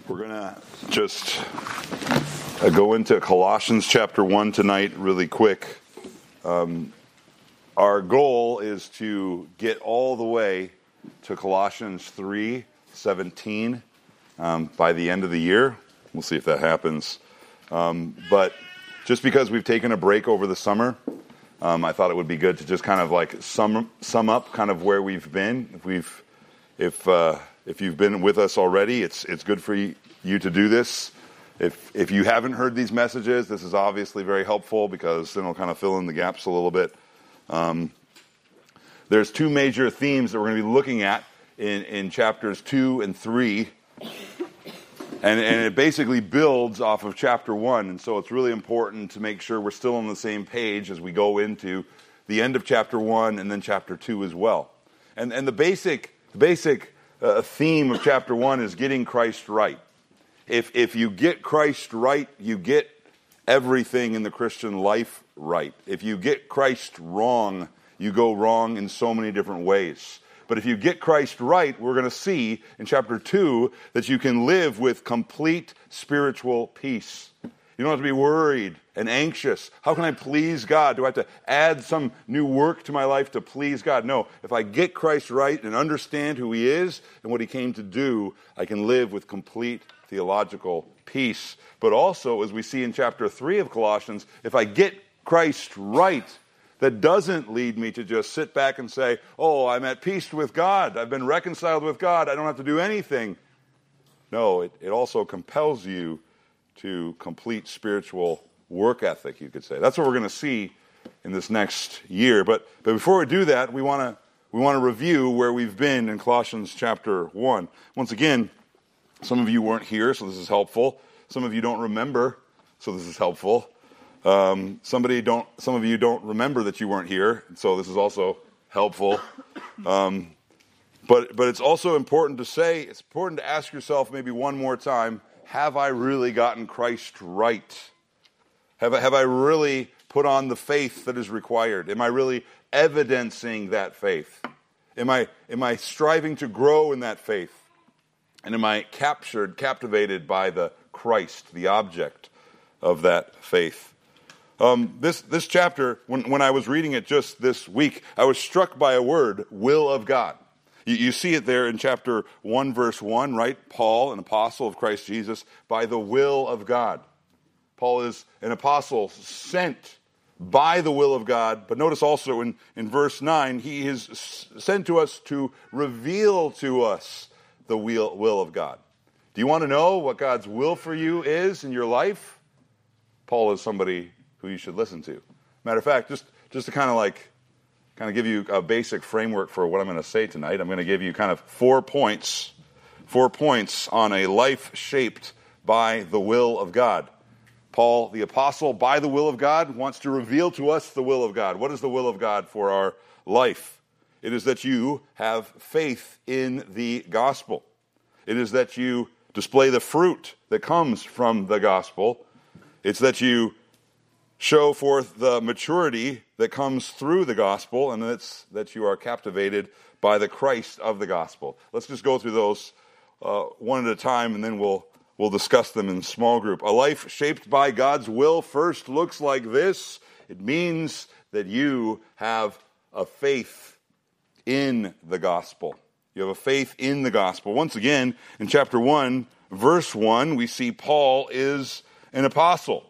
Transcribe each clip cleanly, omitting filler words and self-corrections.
We're going to just go into Colossians chapter 1 tonight really quick. Our goal is to get all the way to Colossians 3:17 by the end of the year. We'll see if that happens. But just because we've taken a break over the summer, I thought it would be good to just kind of like sum up kind of where we've been. If you've been with us already, it's good for you to do this. If you haven't heard these messages, this is obviously very helpful because then it'll kind of fill in the gaps a little bit. There's two major themes that we're going to be looking at in chapters 2 and 3. And it basically builds off of chapter 1. And so it's really important to make sure we're still on the same page as we go into the end of chapter 1 and then chapter 2 as well. And the basic theme of chapter 1 is getting Christ right. If you get Christ right, you get everything in the Christian life right. If you get Christ wrong, you go wrong in so many different ways. But if you get Christ right, we're going to see in chapter 2 that you can live with complete spiritual peace. You don't have to be worried and anxious. How can I please God? Do I have to add some new work to my life to please God? No. If I get Christ right and understand who He is and what He came to do, I can live with complete theological peace. But also, as we see in chapter 3 of Colossians, if I get Christ right, that doesn't lead me to just sit back and say, oh, I'm at peace with God. I've been reconciled with God. I don't have to do anything. No, it also compels you to complete spiritual work ethic, you could say. That's what we're going to see in this next year. But before we do that, we want to review where we've been in Colossians chapter 1. Once again, some of you weren't here, so this is helpful. Some of you don't remember, so this is helpful. Some of you don't remember that you weren't here, so this is also helpful. But it's also important to say, it's important to ask yourself maybe one more time, have I really gotten Christ right? Have I really put on the faith that is required? Am I really evidencing that faith? Am I striving to grow in that faith? And am I captivated by the Christ, the object of that faith? This chapter, when I was reading it just this week, I was struck by a word, will of God. You see it there in chapter 1, verse 1, right? Paul, an apostle of Christ Jesus, by the will of God. Paul is an apostle sent by the will of God. But notice also in verse 9, he is sent to us to reveal to us the will of God. Do you want to know what God's will for you is in your life? Paul is somebody who you should listen to. Matter of fact, just to kind of give you a basic framework for what I'm going to say tonight, I'm going to give you kind of 4 points on a life shaped by the will of God. Paul, the apostle, by the will of God, wants to reveal to us the will of God. What is the will of God for our life? It is that you have faith in the gospel. It is that you display the fruit that comes from the gospel. It's that you show forth the maturity that comes through the gospel, and it's that you are captivated by the Christ of the gospel. Let's just go through those one at a time, and then we'll discuss them in small group. A life shaped by God's will first looks like this. It means that you have a faith in the gospel. You have a faith in the gospel. Once again, in chapter 1, verse 1, we see Paul is an apostle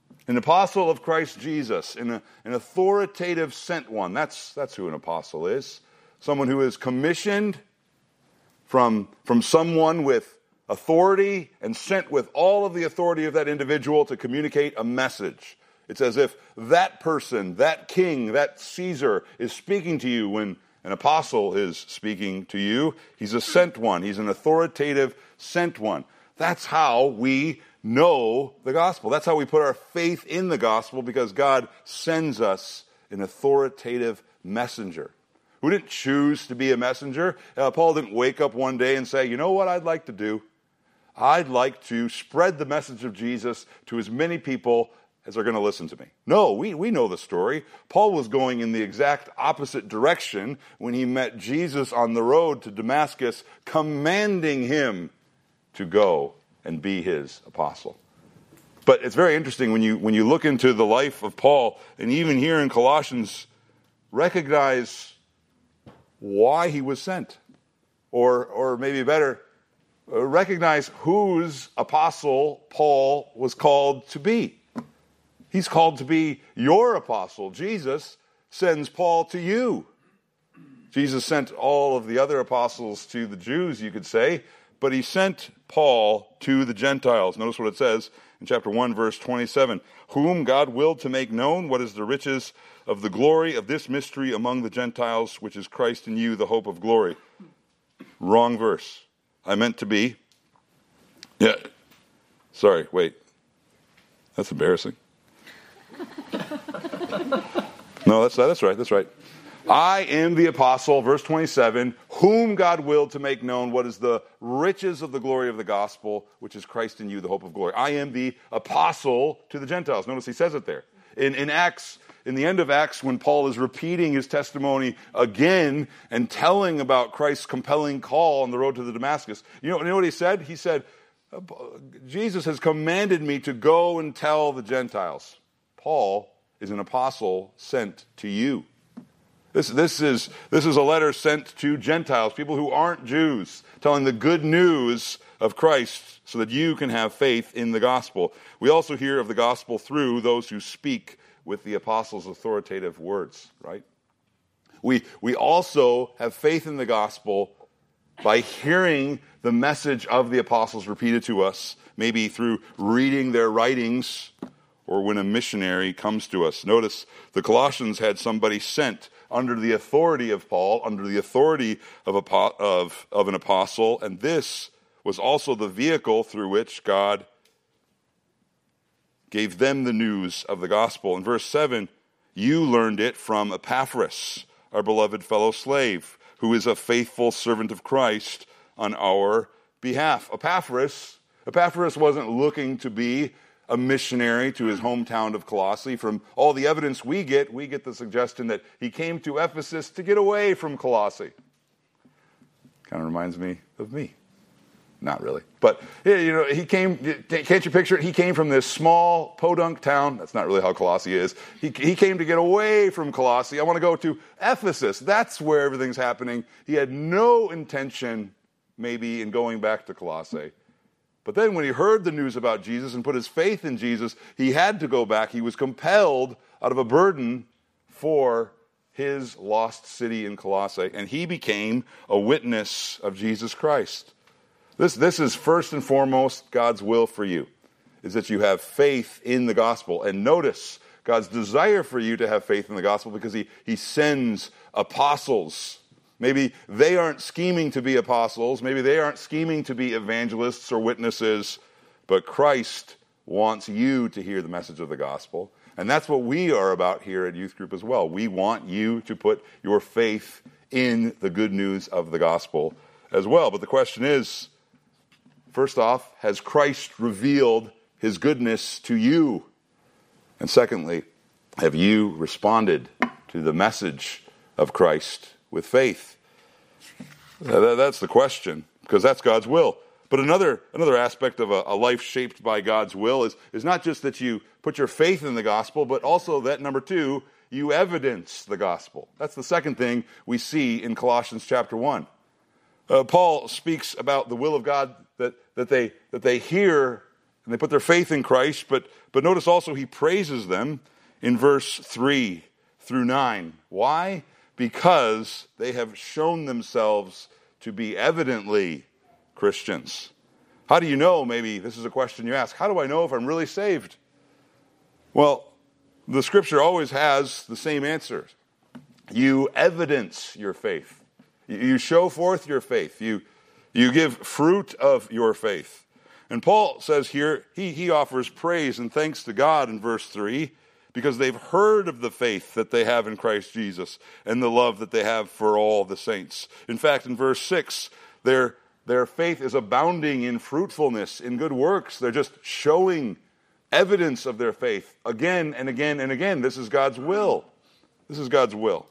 of Christ Jesus, an authoritative sent one. That's who an apostle is. Someone who is commissioned from someone with authority and sent with all of the authority of that individual to communicate a message. It's as if that person, that king, that Caesar is speaking to you when an apostle is speaking to you. He's a sent one. He's an authoritative sent one. That's how we know the gospel. That's how we put our faith in the gospel, because God sends us an authoritative messenger. Who didn't choose to be a messenger? Paul didn't wake up one day and say, you know what I'd like to do? I'd like to spread the message of Jesus to as many people as are going to listen to me. No, we know the story. Paul was going in the exact opposite direction when he met Jesus on the road to Damascus, commanding him to go and be his apostle. But it's very interesting when you look into the life of Paul, and even here in Colossians, recognize why he was sent. Or maybe better, recognize whose apostle Paul was called to be. He's called to be your apostle. Jesus sends Paul to you. Jesus sent all of the other apostles to the Jews, you could say, but he sent Paul to the Gentiles. Notice what it says in chapter 1, verse 27. Whom God willed to make known what is the riches of the glory of this mystery among the Gentiles, which is Christ in you, the hope of glory. Wrong verse. I meant to be. Yeah. Sorry, wait. That's embarrassing. No, that's right. I am the apostle, verse 27, whom God willed to make known what is the riches of the glory of the gospel, which is Christ in you, the hope of glory. I am the apostle to the Gentiles. Notice he says it there. In Acts, in the end of Acts, when Paul is repeating his testimony again and telling about Christ's compelling call on the road to the Damascus, you know what he said? He said, Jesus has commanded me to go and tell the Gentiles. Paul is an apostle sent to you. This is a letter sent to Gentiles, people who aren't Jews, telling the good news of Christ so that you can have faith in the gospel. We also hear of the gospel through those who speak with the apostles' authoritative words, right? We also have faith in the gospel by hearing the message of the apostles repeated to us, maybe through reading their writings or when a missionary comes to us. Notice the Colossians had somebody sent under the authority of Paul, under the authority of an apostle, and this was also the vehicle through which God gave them the news of the gospel. In verse 7, you learned it from Epaphras, our beloved fellow slave, who is a faithful servant of Christ on our behalf. Epaphras wasn't looking to be a missionary to his hometown of Colossae. From all the evidence we get the suggestion that he came to Ephesus to get away from Colossae. Kind of reminds me of me. Not really. But, he came, can't you picture it? He came from this small podunk town. That's not really how Colossae is. He came to get away from Colossae. I want to go to Ephesus. That's where everything's happening. He had no intention, maybe, in going back to Colossae. But then when he heard the news about Jesus and put his faith in Jesus, he had to go back. He was compelled out of a burden for his lost city in Colossae, and he became a witness of Jesus Christ. This is first and foremost God's will for you, is that you have faith in the gospel. And notice God's desire for you to have faith in the gospel because he sends apostles. Maybe they aren't scheming to be apostles. Maybe they aren't scheming to be evangelists or witnesses. But Christ wants you to hear the message of the gospel. And that's what we are about here at Youth Group as well. We want you to put your faith in the good news of the gospel as well. But the question is, first off, has Christ revealed his goodness to you? And secondly, have you responded to the message of Christ with faith? That's the question, because that's God's will. But another aspect of a life shaped by God's will is not just that you put your faith in the gospel, but also that, number two, you evidence the gospel. That's the second thing we see in Colossians chapter 1. Paul speaks about the will of God that they hear and they put their faith in Christ, but notice also he praises them in verse 3 through 9. Why? Because they have shown themselves to be evidently Christians. How do you know? Maybe this is a question you ask. How do I know if I'm really saved? Well, the scripture always has the same answer. You evidence your faith. You show forth your faith. You give fruit of your faith. And Paul says here, he offers praise and thanks to God in verse 3 because they've heard of the faith that they have in Christ Jesus and the love that they have for all the saints. In fact, in verse 6, their faith is abounding in fruitfulness, in good works. They're just showing evidence of their faith again and again and again. This is God's will. This is God's will.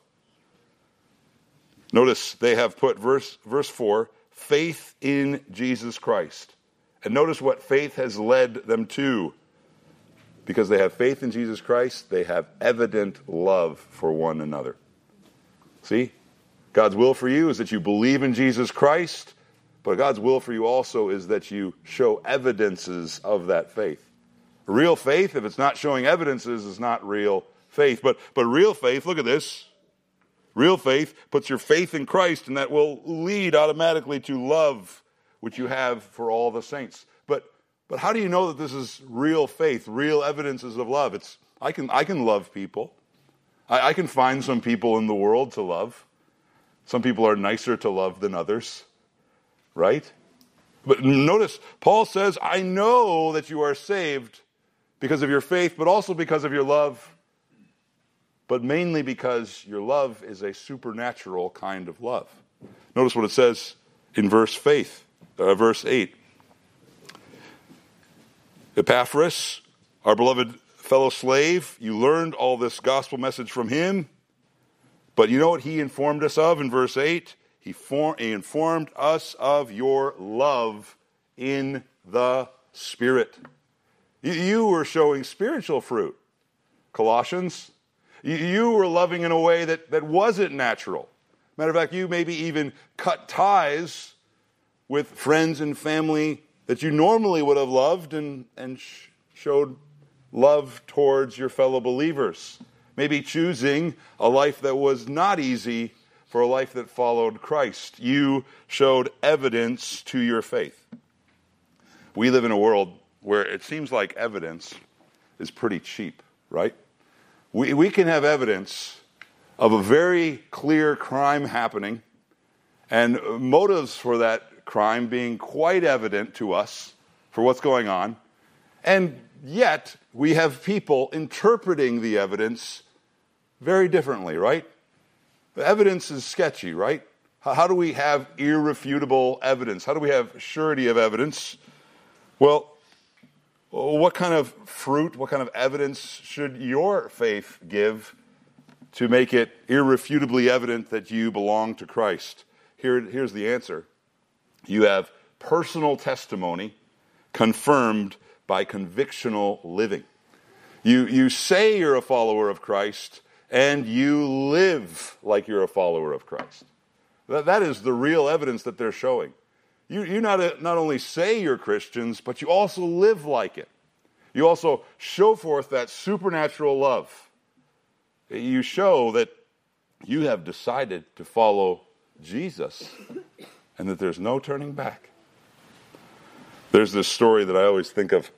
Notice they have put verse 4, faith in Jesus Christ And notice what faith has led them to. Because they have faith in Jesus Christ, they have evident love for one another. See? God's will for you is that you believe in Jesus Christ, but God's will for you also is that you show evidences of that faith. Real faith, if it's not showing evidences, is not real faith. But real faith, look at this. Real faith puts your faith in Christ, and that will lead automatically to love, which you have for all the saints. But how do you know that this is real faith, real evidences of love? I can love people. I can find some people in the world to love. Some people are nicer to love than others, right? But notice, Paul says, I know that you are saved because of your faith, but also because of your love, but mainly because your love is a supernatural kind of love. Notice what it says in verse 8. Epaphras, our beloved fellow slave, you learned all this gospel message from him. But you know what he informed us of in verse 8? He informed us of your love in the Spirit. You were showing spiritual fruit. Colossians, you were loving in a way that wasn't natural. Matter of fact, you maybe even cut ties with friends and family that you normally would have loved and showed love towards your fellow believers. Maybe choosing a life that was not easy for a life that followed Christ. You showed evidence to your faith. We live in a world where it seems like evidence is pretty cheap, right? We can have evidence of a very clear crime happening and motives for that crime being quite evident to us for what's going on. And yet, we have people interpreting the evidence very differently, right? The evidence is sketchy, right? How do we have irrefutable evidence? How do we have surety of evidence? Well, what kind of fruit, what kind of evidence should your faith give to make it irrefutably evident that you belong to Christ? Here's the answer. You have personal testimony confirmed by convictional living. You say you're a follower of Christ, and you live like you're a follower of Christ. That is the real evidence that they're showing. You not only say you're Christians, but you also live like it. You also show forth that supernatural love. You show that you have decided to follow Jesus and that there's no turning back. There's this story that I always think of.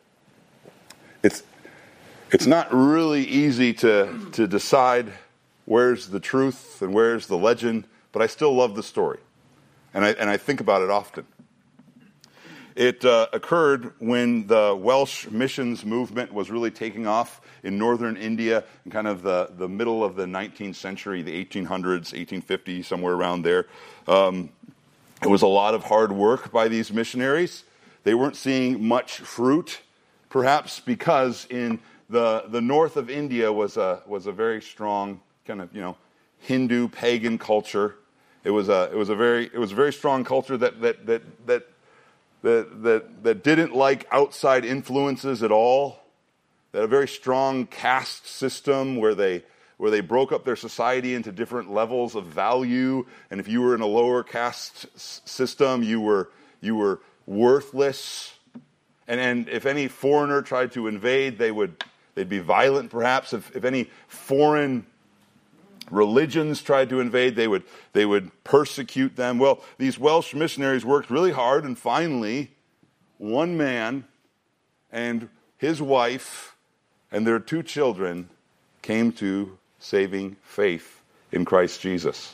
It's not really easy to decide where's the truth and where's the legend, but I still love the story. And I think about it often. It occurred when the Welsh missions movement was really taking off in northern India in kind of the middle of the 19th century, the 1800s, 1850, somewhere around there. It was a lot of hard work by these missionaries. They weren't seeing much fruit, perhaps because in the north of India was a very strong kind of Hindu pagan culture. It was a very strong culture that didn't like outside influences at all. They had a very strong caste system where they broke up their society into different levels of value, and if you were in a lower caste system, you were worthless. And if any foreigner tried to invade, they'd be violent. Perhaps if any foreign religions tried to invade, they would persecute them. Well, these Welsh missionaries worked really hard, and finally, one man and his wife and their 2 children came to saving faith in Christ Jesus.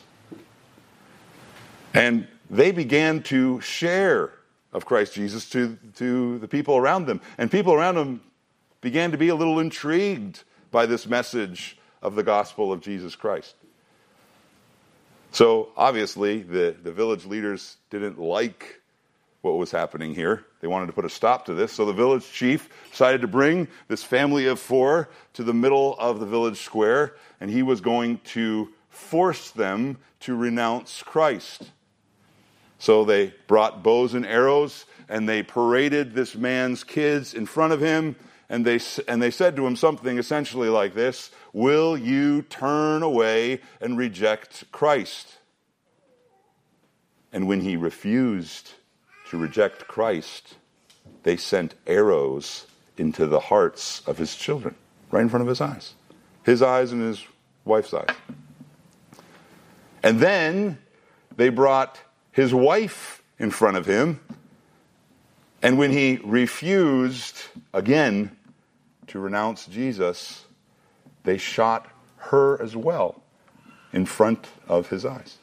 And they began to share of Christ Jesus to the people around them. And people around them began to be a little intrigued by this message of the gospel of Jesus Christ. So obviously the village leaders didn't like what was happening here. They wanted to put a stop to this. So the village chief decided to bring this family of 4 to the middle of the village square, and he was going to force them to renounce Christ. So they brought bows and arrows, and they paraded this man's kids in front of him, and they said to him something essentially like this: "Will you turn away and reject Christ?" And when he refused to reject Christ, they sent arrows into the hearts of his children, right in front of his eyes and his wife's eyes. And then they brought his wife in front of him, and when he refused again to renounce Jesus, they shot her as well in front of his eyes.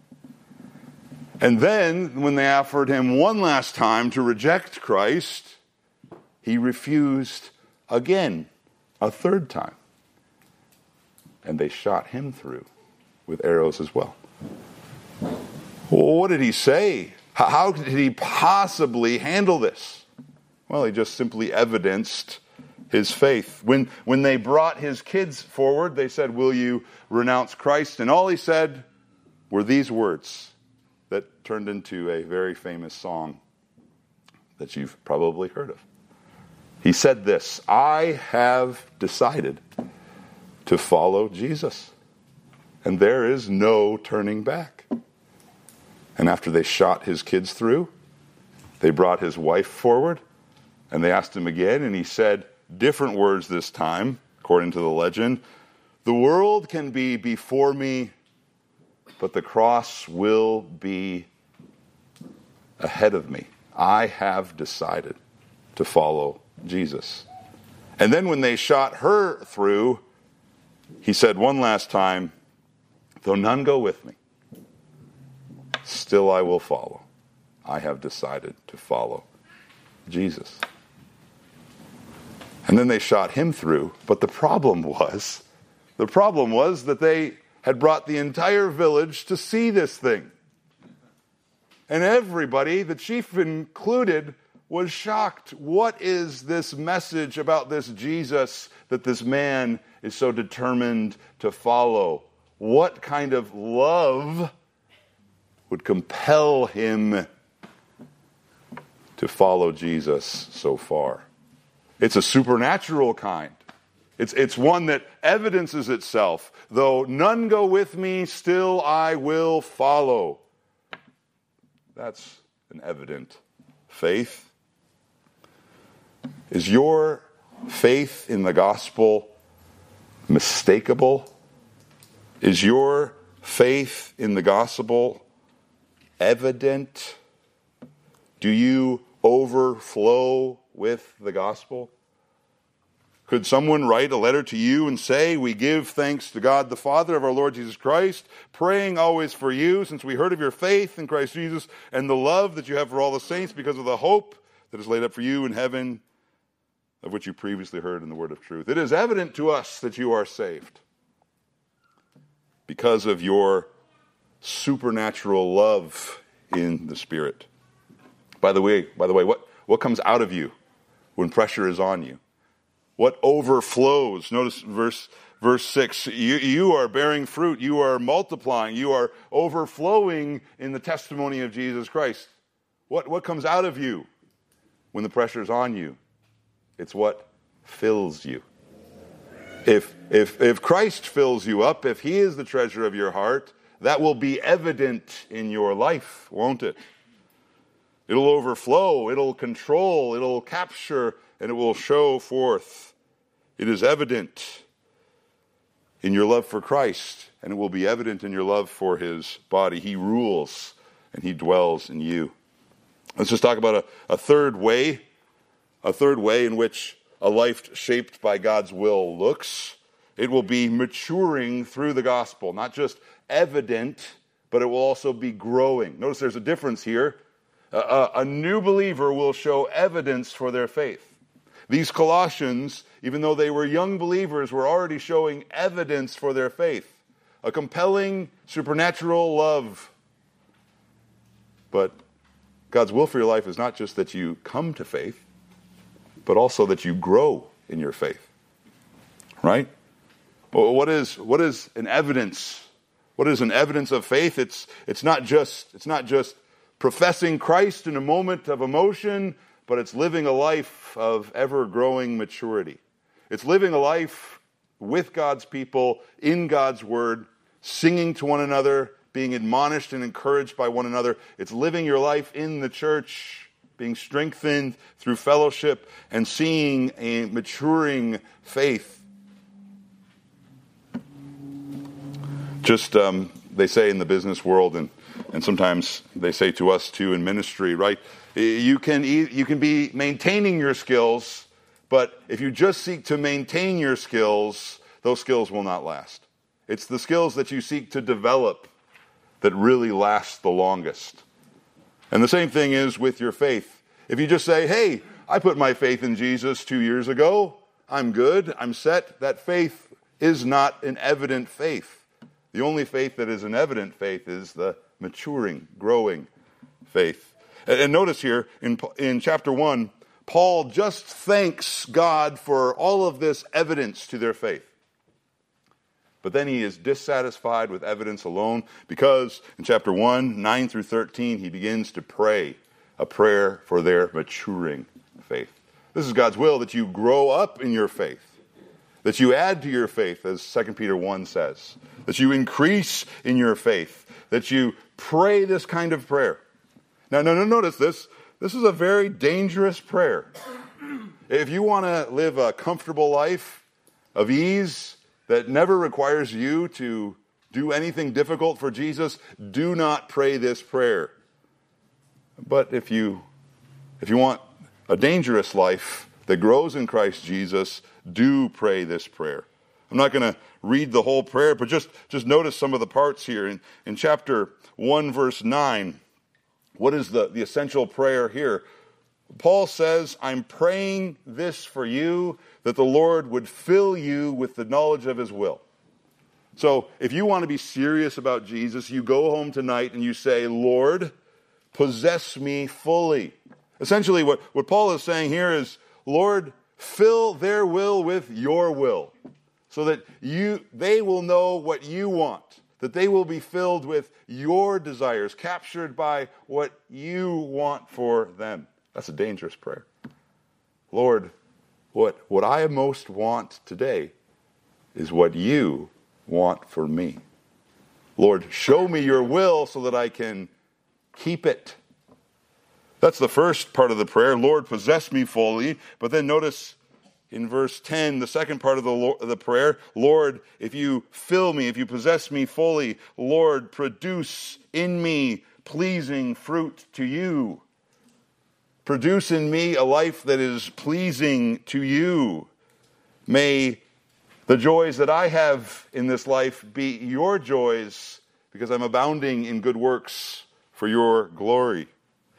And then, when they offered him one last time to reject Christ, he refused again, a third time. And they shot him through with arrows as well. Well, what did he say? How did he possibly handle this? Well, he just simply evidenced his faith. When they brought his kids forward, they said, "Will you renounce Christ?" And all he said were these words that turned into a very famous song that you've probably heard of. He said this: "I have decided to follow Jesus, and there is no turning back." And after they shot his kids through, they brought his wife forward, and they asked him again, and he said different words this time, according to the legend: "The world can be before me, but the cross will be ahead of me. I have decided to follow Jesus." And then when they shot her through, he said one last time, "Though none go with me, still I will follow. I have decided to follow Jesus." And then they shot him through, but the problem was that they had brought the entire village to see this thing. And everybody, the chief included, was shocked. What is this message about this Jesus that this man is so determined to follow? What kind of love would compel him to follow Jesus so far? It's a supernatural kind. It's one that evidences itself. "Though none go with me, still I will follow." That's an evident faith. Is your faith in the gospel mistakable? Is your faith in the gospel evident? Do you overflow with the gospel? Could someone write a letter to you and say, "We give thanks to God the Father of our Lord Jesus Christ, praying always for you, since we heard of your faith in Christ Jesus and the love that you have for all the saints because of the hope that is laid up for you in heaven, of which you previously heard in the word of truth. It is evident to us that you are saved because of your supernatural love in the Spirit." By the way, what comes out of you when pressure is on you? What overflows? Notice verse 6. You are bearing fruit. You are multiplying. You are overflowing in the testimony of Jesus Christ. What comes out of you when the pressure is on you? It's what fills you. If Christ fills you up, if he is the treasure of your heart, that will be evident in your life, won't it? It'll overflow, it'll control, it'll capture, and it will show forth. It is evident in your love for Christ, and it will be evident in your love for his body. He rules, and he dwells in you. Let's just talk about a third way in which a life shaped by God's will looks. It will be maturing through the gospel, not just evident, but it will also be growing. Notice there's a difference here. A new believer will show evidence for their faith. These Colossians, even though they were young believers, were already showing evidence for their faith. A compelling supernatural love. But God's will for your life is not just that you come to faith, but also that you grow in your faith. Right? Well, what is an evidence? What is an evidence of faith? It's not just professing Christ in a moment of emotion, but it's living a life of ever-growing maturity. It's living a life with God's people, in God's word, singing to one another, being admonished and encouraged by one another. It's living your life in the church, being strengthened through fellowship and seeing a maturing faith. Just, they say in the business world, and sometimes they say to us too in ministry, right? You can be maintaining your skills, but if you just seek to maintain your skills, those skills will not last. It's the skills that you seek to develop that really last the longest. And the same thing is with your faith. If you just say, hey, I put my faith in Jesus 2 years ago, I'm good, I'm set, that faith is not an evident faith. The only faith that is an evident faith is the maturing, growing faith. And notice here in chapter 1, Paul just thanks God for all of this evidence to their faith. But then he is dissatisfied with evidence alone because in chapter 1, 9 through 13, he begins to pray a prayer for their maturing faith. This is God's will, that you grow up in your faith, that you add to your faith, as 2 Peter 1 says, that you increase in your faith, that you pray this kind of prayer. Now, notice this. This is a very dangerous prayer. If you want to live a comfortable life of ease that never requires you to do anything difficult for Jesus, do not pray this prayer. But if you want a dangerous life that grows in Christ Jesus, do pray this prayer. I'm not going to read the whole prayer, but just notice some of the parts here. In chapter 1, verse 9, what is the essential prayer here? Paul says, I'm praying this for you, that the Lord would fill you with the knowledge of his will. So if you want to be serious about Jesus, you go home tonight and you say, Lord, possess me fully. Essentially what Paul is saying here is, Lord, fill their will with your will, so that they will know what you want, that they will be filled with your desires, captured by what you want for them. That's a dangerous prayer. Lord, what I most want today is what you want for me. Lord, show me your will so that I can keep it. That's the first part of the prayer. Lord, possess me fully. But then notice in verse 10, the second part of the prayer, Lord, if you fill me, if you possess me fully, Lord, produce in me pleasing fruit to you. Produce in me a life that is pleasing to you. May the joys that I have in this life be your joys, because I'm abounding in good works for your glory.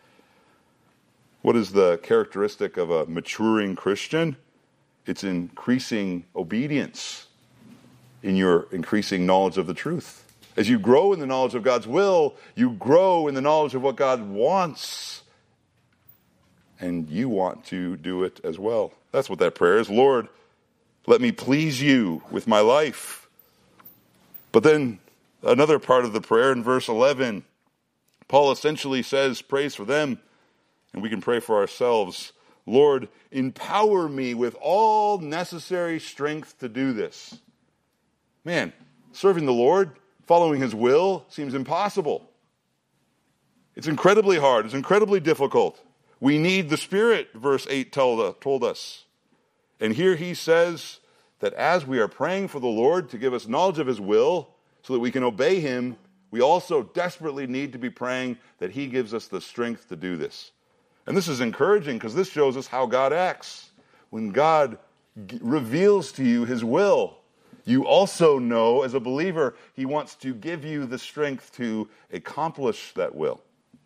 What is the characteristic of a maturing Christian? It's increasing obedience in your increasing knowledge of the truth. As you grow in the knowledge of God's will, you grow in the knowledge of what God wants. And you want to do it as well. That's what that prayer is. Lord, let me please you with my life. But then another part of the prayer in verse 11, Paul essentially prays for them, and we can pray for ourselves. Lord, empower me with all necessary strength to do this. Man, serving the Lord, following his will, seems impossible. It's incredibly hard. It's incredibly difficult. We need the Spirit, verse 8 told us. And here he says that as we are praying for the Lord to give us knowledge of his will so that we can obey him, we also desperately need to be praying that he gives us the strength to do this. And this is encouraging because this shows us how God acts. When God reveals to you his will, you also know as a believer he wants to give you the strength to accomplish that will.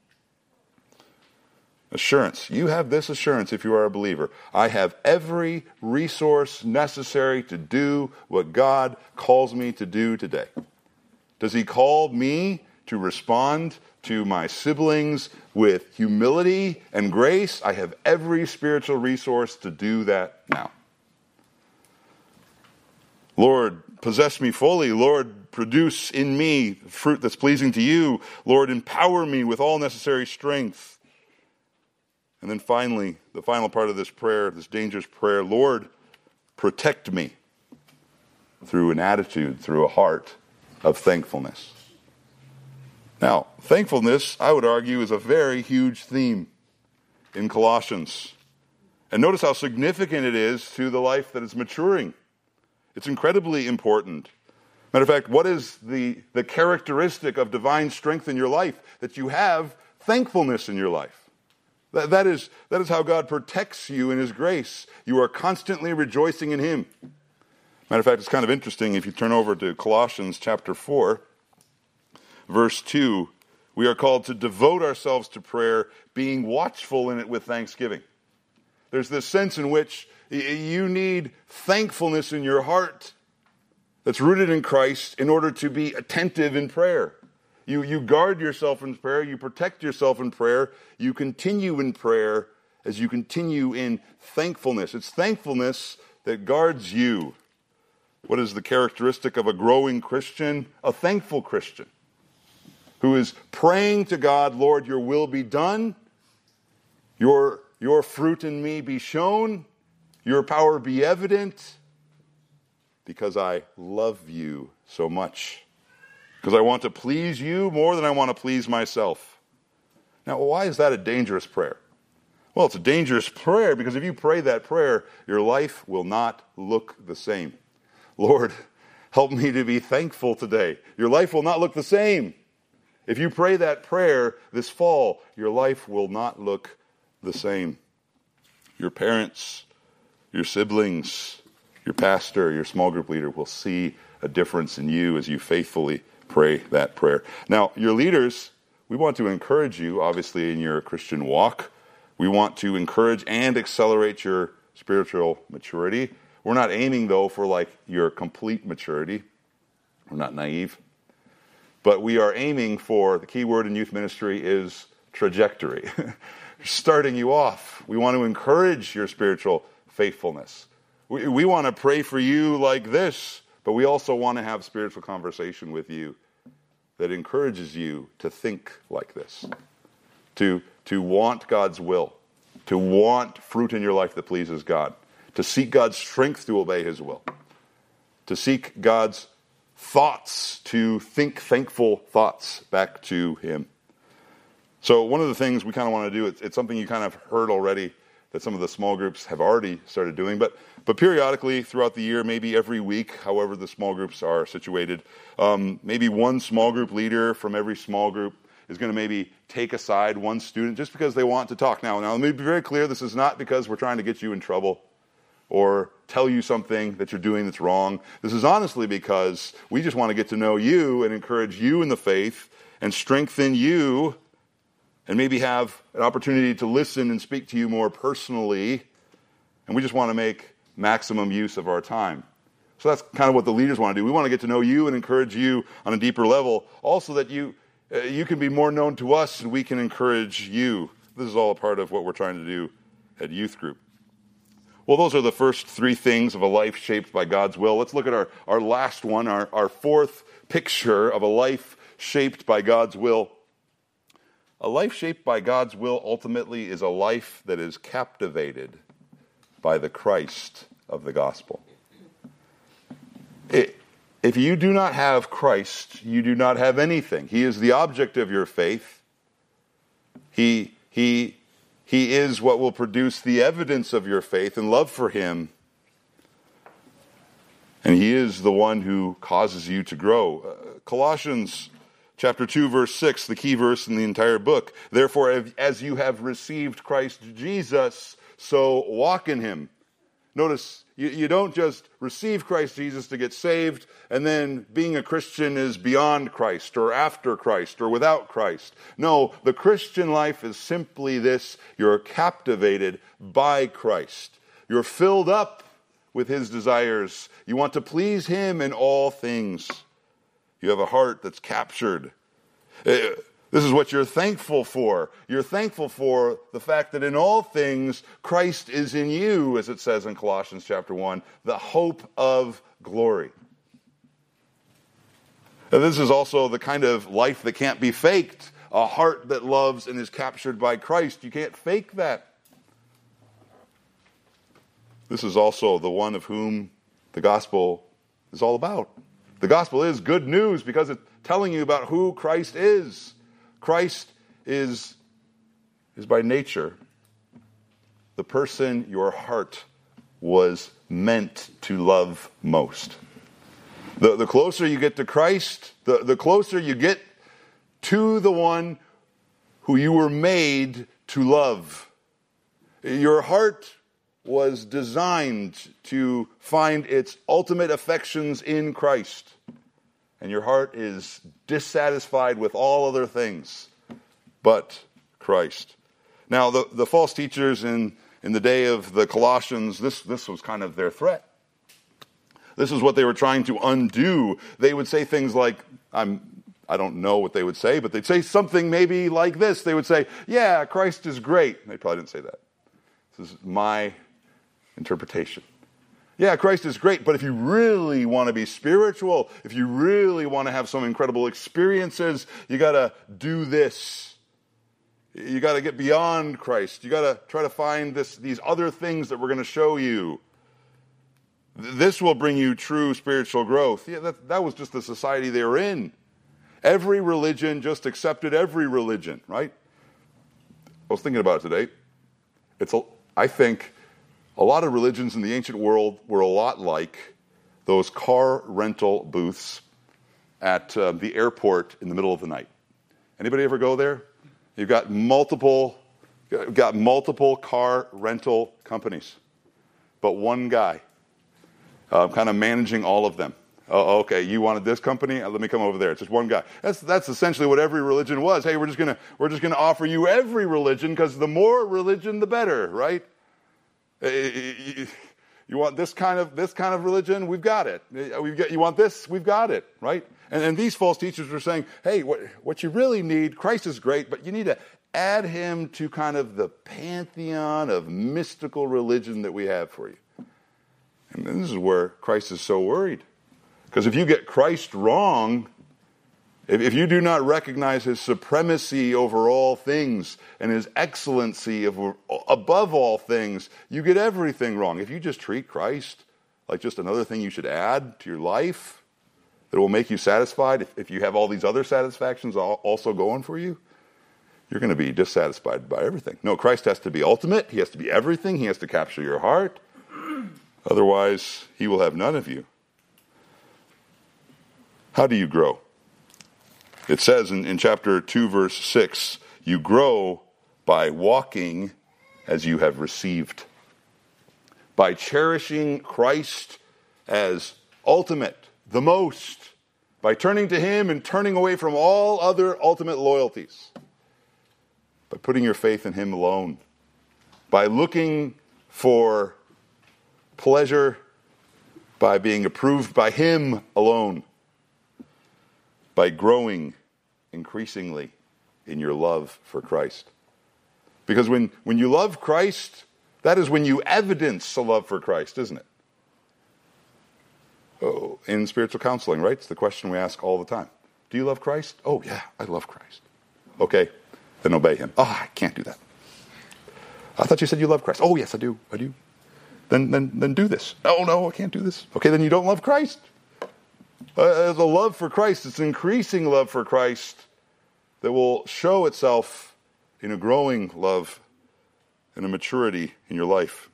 Assurance. You have this assurance if you are a believer. I have every resource necessary to do what God calls me to do today. Does he call me to respond to my siblings with humility and grace? I have every spiritual resource to do that now. Lord, possess me fully. Lord, produce in me fruit that's pleasing to you. Lord, empower me with all necessary strength. And then finally, the final part of this prayer, this dangerous prayer, Lord, protect me through an attitude, through a heart of thankfulness. Now, thankfulness, I would argue, is a very huge theme in Colossians. And notice how significant it is to the life that is maturing. It's incredibly important. Matter of fact, what is the characteristic of divine strength in your life? That you have thankfulness in your life. That is how God protects you in his grace. You are constantly rejoicing in him. Matter of fact, it's kind of interesting if you turn over to Colossians chapter 4, verse 2. We are called to devote ourselves to prayer, being watchful in it with thanksgiving. There's this sense in which you need thankfulness in your heart that's rooted in Christ in order to be attentive in prayer. You guard yourself in prayer, you protect yourself in prayer, you continue in prayer as you continue in thankfulness. It's thankfulness that guards you. What is the characteristic of a growing Christian? A thankful Christian who is praying to God, Lord, your will be done, your fruit in me be shown, your power be evident, because I love you so much. Because I want to please you more than I want to please myself. Now, why is that a dangerous prayer? Well, it's a dangerous prayer because if you pray that prayer, your life will not look the same. Lord, help me to be thankful today. Your life will not look the same. If you pray that prayer this fall, your life will not look the same. Your parents, your siblings, your pastor, your small group leader will see a difference in you as you faithfully pray that prayer. Now, your leaders, we want to encourage you, obviously, in your Christian walk. We want to encourage and accelerate your spiritual maturity. We're not aiming, though, for your complete maturity. We're not naive. But we are aiming for, the key word in youth ministry is trajectory. Starting you off. We want to encourage your spiritual faithfulness. We want to pray for you like this, but we also want to have spiritual conversation with you that encourages you to think like this, to want God's will, to want fruit in your life that pleases God, to seek God's strength to obey his will, to seek God's thoughts, to think thankful thoughts back to him. So one of the things we kind of want to do, it's something you kind of heard already that some of the small groups have already started doing, but periodically throughout the year, maybe every week, however the small groups are situated, maybe one small group leader from every small group is going to maybe take aside one student just because they want to talk. Now, let me be very clear, this is not because we're trying to get you in trouble or tell you something that you're doing that's wrong. This is honestly because we just want to get to know you and encourage you in the faith and strengthen you and maybe have an opportunity to listen and speak to you more personally. And we just want to make maximum use of our time. So that's kind of what the leaders want to do. We want to get to know you and encourage you on a deeper level. Also that you can be more known to us and we can encourage you. This is all a part of what we're trying to do at Youth Group. Well, those are the first three things of a life shaped by God's will. Let's look at our last one, our fourth picture of a life shaped by God's will. A life shaped by God's will ultimately is a life that is captivated by the Christ of the gospel. If you do not have Christ, you do not have anything. He is the object of your faith. He is what will produce the evidence of your faith and love for him. And he is the one who causes you to grow. Colossians chapter 2, verse 6, the key verse in the entire book. Therefore, as you have received Christ Jesus, so walk in him. Notice, you don't just receive Christ Jesus to get saved, and then being a Christian is beyond Christ, or after Christ, or without Christ. No, the Christian life is simply this. You're captivated by Christ. You're filled up with his desires. You want to please him in all things. You have a heart that's captured. This is what you're thankful for. You're thankful for the fact that in all things, Christ is in you, as it says in Colossians chapter 1, the hope of glory. Now, this is also the kind of life that can't be faked. A heart that loves and is captured by Christ. You can't fake that. This is also the one of whom the gospel is all about. The gospel is good news because it's telling you about who Christ is. Christ is by nature the person your heart was meant to love most. The closer you get to Christ, the closer you get to the one who you were made to love. Your heart was designed to find its ultimate affections in Christ. And your heart is dissatisfied with all other things but Christ. Now, the false teachers in the day of the Colossians, this was kind of their threat. This is what they were trying to undo. They would say things like, I don't know what they would say, but they'd say something maybe like this. They would say, yeah, Christ is great. They probably didn't say that. This is my interpretation. Yeah, Christ is great, but if you really want to be spiritual, if you really want to have some incredible experiences, you got to do this. You got to get beyond Christ. You got to try to find these other things that we're going to show you. This will bring you true spiritual growth. Yeah, that was just the society they were in. Every religion just accepted every religion, right? I was thinking about it today. I think a lot of religions in the ancient world were a lot like those car rental booths at the airport in the middle of the night. Anybody ever go there? You've got multiple car rental companies, but one guy kind of managing all of them. Oh, okay, you wanted this company? Let me come over there. It's just one guy. That's essentially what every religion was. Hey, we're just gonna offer you every religion because the more religion, the better, right? You want this kind of religion? We've got it. You want this? We've got it, right? And these false teachers were saying, hey, what you really need, Christ is great, but you need to add him to kind of the pantheon of mystical religion that we have for you. And this is where Christ is so worried. Because if you get Christ wrong, if you do not recognize his supremacy over all things and his excellency above all things, you get everything wrong. If you just treat Christ like just another thing you should add to your life that will make you satisfied, if you have all these other satisfactions also going for you, you're going to be dissatisfied by everything. No, Christ has to be ultimate. He has to be everything. He has to capture your heart. Otherwise, he will have none of you. How do you grow? It says in chapter 2, verse 6, you grow by walking as you have received. By cherishing Christ as ultimate, the most. By turning to him and turning away from all other ultimate loyalties. By putting your faith in him alone. By looking for pleasure, by being approved by him alone. By growing increasingly in your love for Christ. Because when you love Christ, that is when you evidence a love for Christ, isn't it? Oh, in spiritual counseling, right? It's the question we ask all the time. Do you love Christ? Oh, yeah, I love Christ. Okay, then obey him. Oh, I can't do that. I thought you said you love Christ. Oh, yes, I do. Then do this. Oh, no, I can't do this. Okay, then you don't love Christ. The love for Christ, it's increasing love for Christ that will show itself in a growing love and a maturity in your life.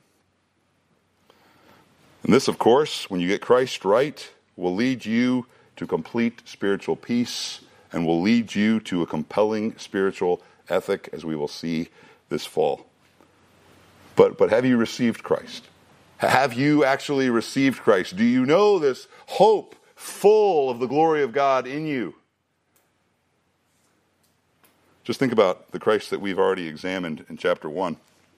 And this, of course, when you get Christ right, will lead you to complete spiritual peace and will lead you to a compelling spiritual ethic, as we will see this fall. But have you received Christ? Have you actually received Christ? Do you know this hope full of the glory of God in you? Just think about the Christ that we've already examined in chapter 1.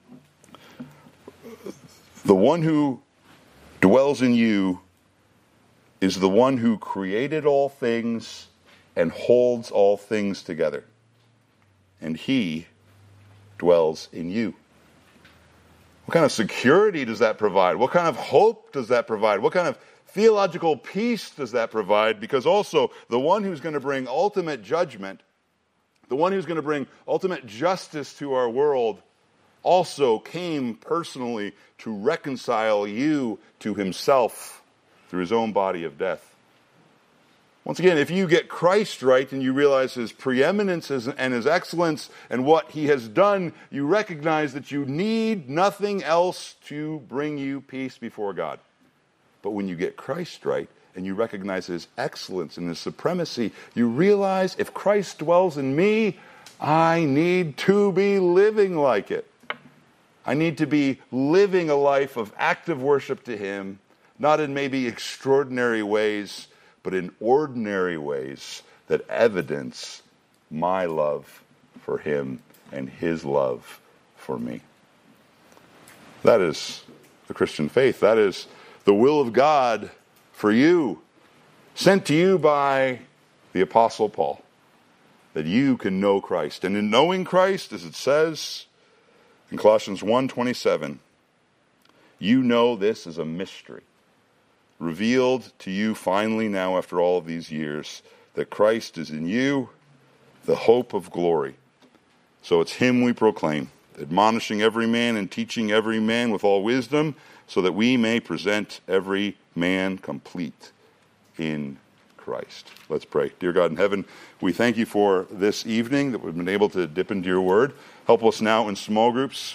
The one who dwells in you is the one who created all things and holds all things together. And he dwells in you. What kind of security does that provide? What kind of hope does that provide? What kind of theological peace does that provide? Because also the one who's going to bring ultimate judgment, the one who's going to bring ultimate justice to our world, also came personally to reconcile you to himself through his own body of death. Once again, if you get Christ right and you realize his preeminence and his excellence and what he has done, you recognize that you need nothing else to bring you peace before God. But when you get Christ right and you recognize his excellence and his supremacy, you realize if Christ dwells in me, I need to be living like it. I need to be living a life of active worship to him, not in maybe extraordinary ways, but in ordinary ways that evidence my love for him and his love for me. That is the Christian faith. That is the will of God for you, sent to you by the Apostle Paul, that you can know Christ. And in knowing Christ, as it says in Colossians 1:27, you know this is a mystery, revealed to you finally now after all of these years, that Christ is in you, the hope of glory. So it's him we proclaim, admonishing every man and teaching every man with all wisdom, so that we may present every man complete in Christ. Let's pray. Dear God in heaven, we thank you for this evening that we've been able to dip into your word. Help us now in small groups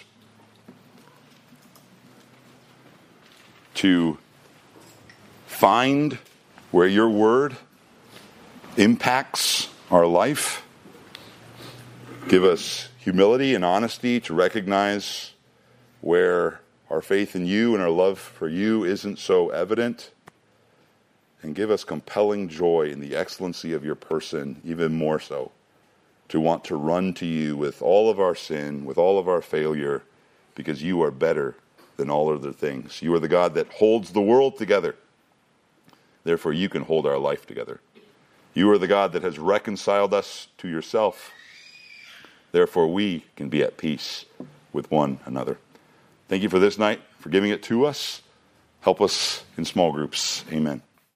to find where your word impacts our life. Give us humility and honesty to recognize where our faith in you and our love for you isn't so evident. And give us compelling joy in the excellency of your person, even more so, to want to run to you with all of our sin, with all of our failure, because you are better than all other things. You are the God that holds the world together. Therefore, you can hold our life together. You are the God that has reconciled us to yourself. Therefore, we can be at peace with one another. Thank you for this night, for giving it to us. Help us in small groups. Amen.